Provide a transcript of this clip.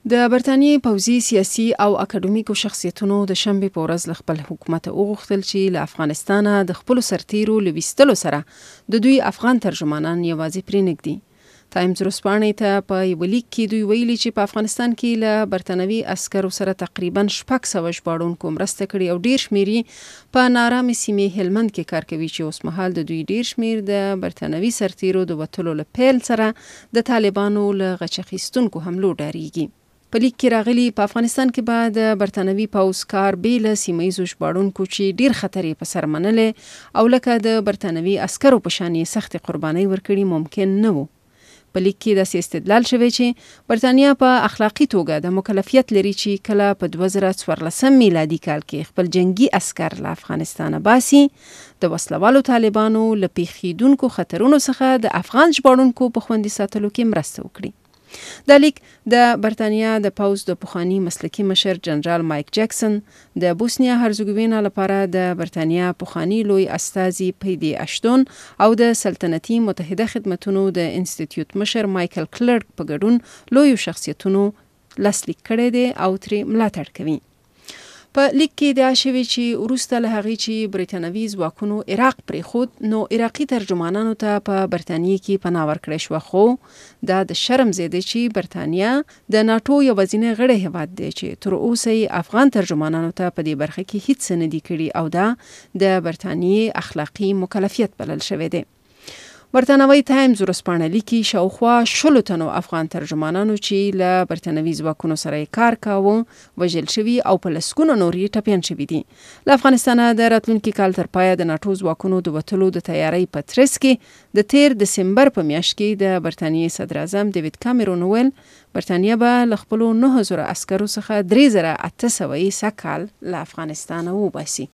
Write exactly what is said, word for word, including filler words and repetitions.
د برتانیې پوځي سیاسي او اکاډمیکو شخصیتونو د شنبې په ورځ له خپل حکومت وغوښتل چې له افغانستانه د خپلو سرتیرو له ویستلو سره د دوی افغان ترجمانان یوازې پرېنږدي. ټایمز ورځپاڼې ته په یوه لیک کې دوی ویلي چې په افغانستان کې له برتانوي عسکرو سره تقریبا شپږ سوه ژباړونکو مرسته کړې او ډېر شمېر یې په نارامې سیمې هلمند کې کار کوي چې اوس مهال د دوی ډېر شمېر د برتانوي سرتیرو د وتلو له پیل سره د طالبانو له غچ اخیستونکو حملو ډارېږي. په لیک کې راغلي په افغانستان کې به د برتانوي پوځ کار بې له سیمه ییزو ژباړونکو چې ډېر خطر یې په سر منلې او لکه د برتانوي عسکرو په شان یې سختې قربانۍ ورکړي ممکن نه و. په لیک کې داسې استدلال شوی چې برتانیا په اخلاقي توګه د مکلفیت لري چې کله په دوه زره څوارلسم میلادي کال کې خپل جنگي عسکر له افغانستانه باسي د وسلوالو طالبانو له پیښیدونکو خطرونو څخه د افغان ژباړونکو په خوندي ساتلو کې مرسته وکړي. دا لیک د برتانیا د پوځ د پخواني مسلکي مشر جنرال مایک جکسن د بوسنیا هرزګوینا لپاره د برتانیا پخواني لوی استازي پیدي اشتون او د سلطنتي متحده خدمتونو د انسټیټیوټ مشر مایکل کلرک په ګډون لوی شخصیتونو لاسلیک کړی دی او ترې ملاتړ کوي. په لیک کې ادعا شوې چې وروسته له هغې چې برتانوي ځواکونو عراق پرېښود نو عراقي ترجمانانو ته په برتانیې کې پناه ورکړی شوه، خو دا د شرم ځای دی چې برتانیا د ناټو یوازینی غړی هیواد دی چې تر اوسه یې افغان ترجمانانو ته په دې برخه کې هیڅ څه نه دي کړي او دا د برتانیې اخلاقي مکلفیت بلل شوی دی. برتانوي ټایمز ورځپاڼه لیکي شاوخوا شلو تنو افغان ترجمانانو چې له برتانوي ځواکونو سره یې کار کاوه وژل شوي او په لسګونو نور یې ټپیان شوي دي. له افغانستانه د راتلونکي کال تر پایه د ناټو ځواکونو د وتلو د تیارۍ په ترڅ کې د تیر دسمبر په میاشت کې د برتانیې صدر اعظم ډیوډ کامرون ویل برتانیا به له خپلو نهه زره عسکرو څخه درې زره اته سوه یې سږ کال له افغانستانه وباسي.